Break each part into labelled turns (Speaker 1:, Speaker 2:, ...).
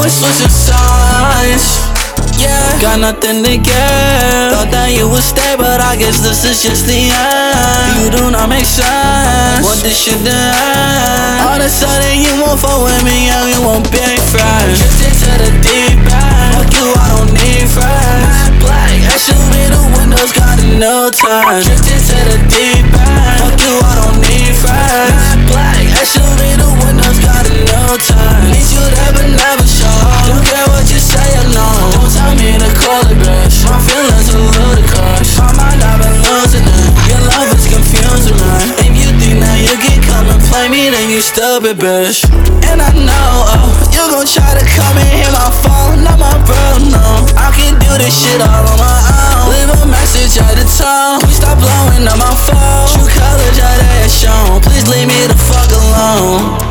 Speaker 1: Always switching sides. Yeah, got nothing to give. Thought that you would stay, but I guess this is just the end. You do not make sense. Want this shit to end. All of a sudden you won't fuck with me, and we won't be friends. Drifting to the deep end. Fuck you, I don't need friends. Black, actually the windows got a no time. Drifting to the deep end. Fuck you, I don't need friends. Black, actually the windows got a no time. Need you there but never show. Don't care what you say alone. Don't tell me to call it bitch. My feelings are ludicrous. My mind, I've been losing it. Your love is confusing me. If you think that you can come and play me, then you stupid bitch. And I know, you gon' try to come and hit my phone. Not my bro, no. I can do this shit all on my own. Leave a message at the tone. Please stop blowing up my phone. True colors are there shown. Please leave me the fuck alone.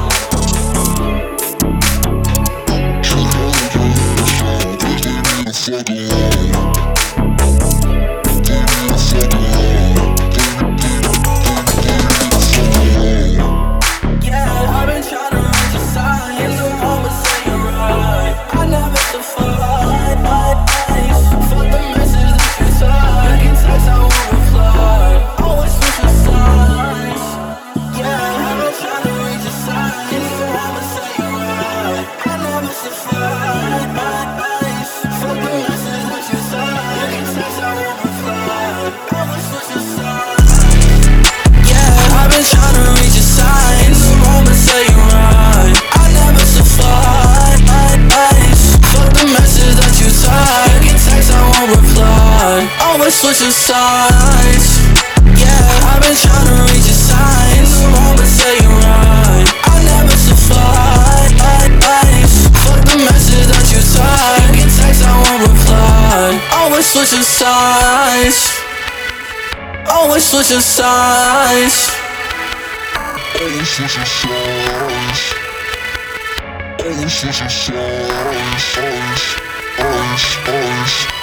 Speaker 1: Switching sides. Yeah, I've been trying to reach your signs. The moment say you're right. I never survive. Fuck the message that you type. You can text, I won't reply. Always switching sides. Always switching sides.
Speaker 2: Always switching sides. Always switching sides. Always.